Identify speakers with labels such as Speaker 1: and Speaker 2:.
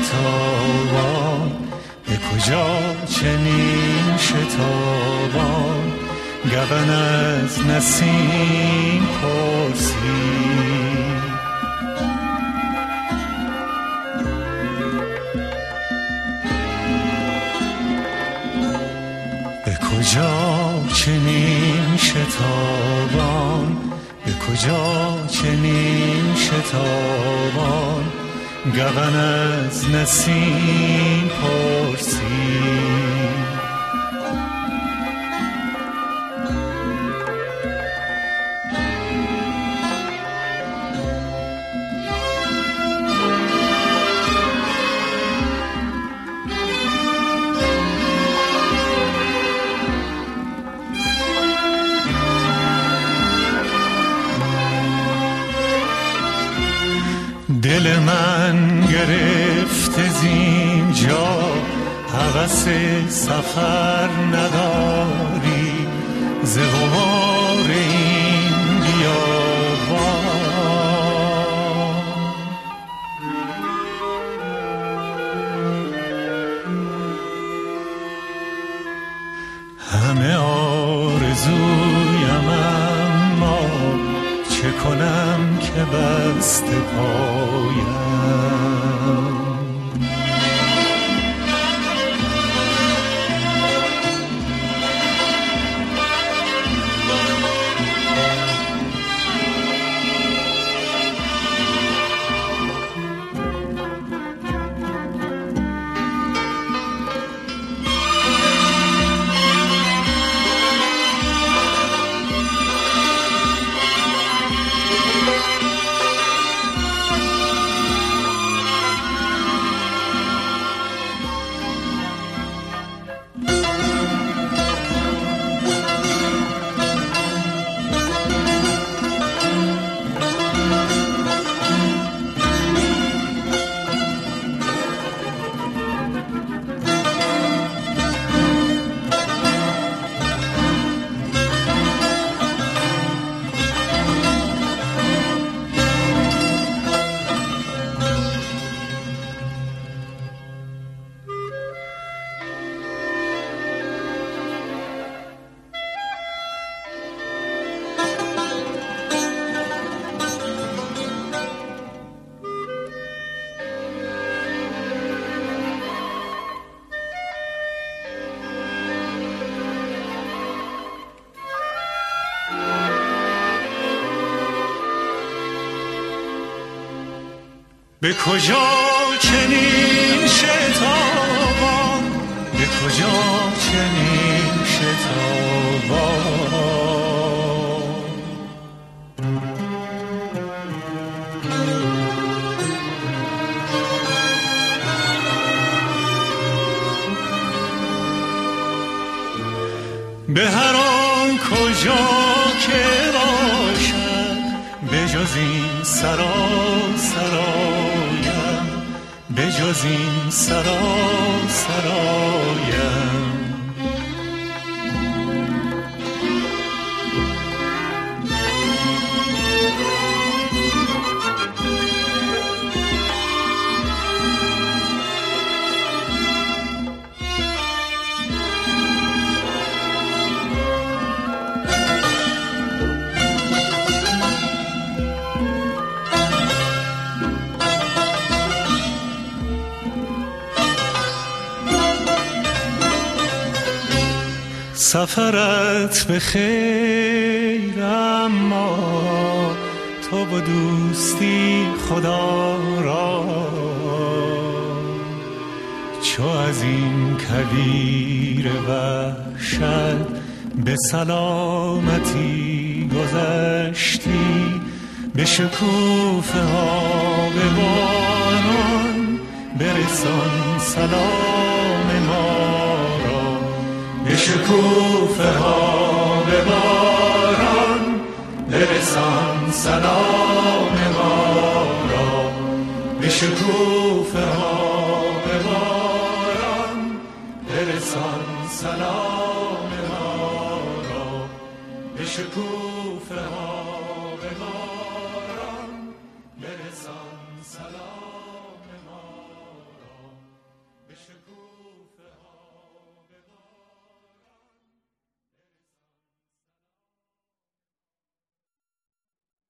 Speaker 1: شتابان، به کجا چنین شتابان، گون از نسیم پرسید. به کجا چنین شتابان، به کجا چنین شتابان، گون از نسیم پرسید. دل من گرفته زینجا، هوس سفر نداری، ز غبار این بیابان. همه آرزویم اما چه کنم که بسته پایم. به کجا چنین شتابان، به کجا چنین شتابان. به هر آن کجا که باشد، به جز این سرایم، به جز این سرایم. سفرت به خیر، اما تو با دوستی خدا را، چو از این کویر وحشت به سلامتی گذشتی. به شکوفه ها به باران برسان سلام ما را، به شکوفه ها به باران برسان سلام ما را، به شکوفه ها به باران برسان سلام ما را، به شکوفه ها به باران برسان سلام.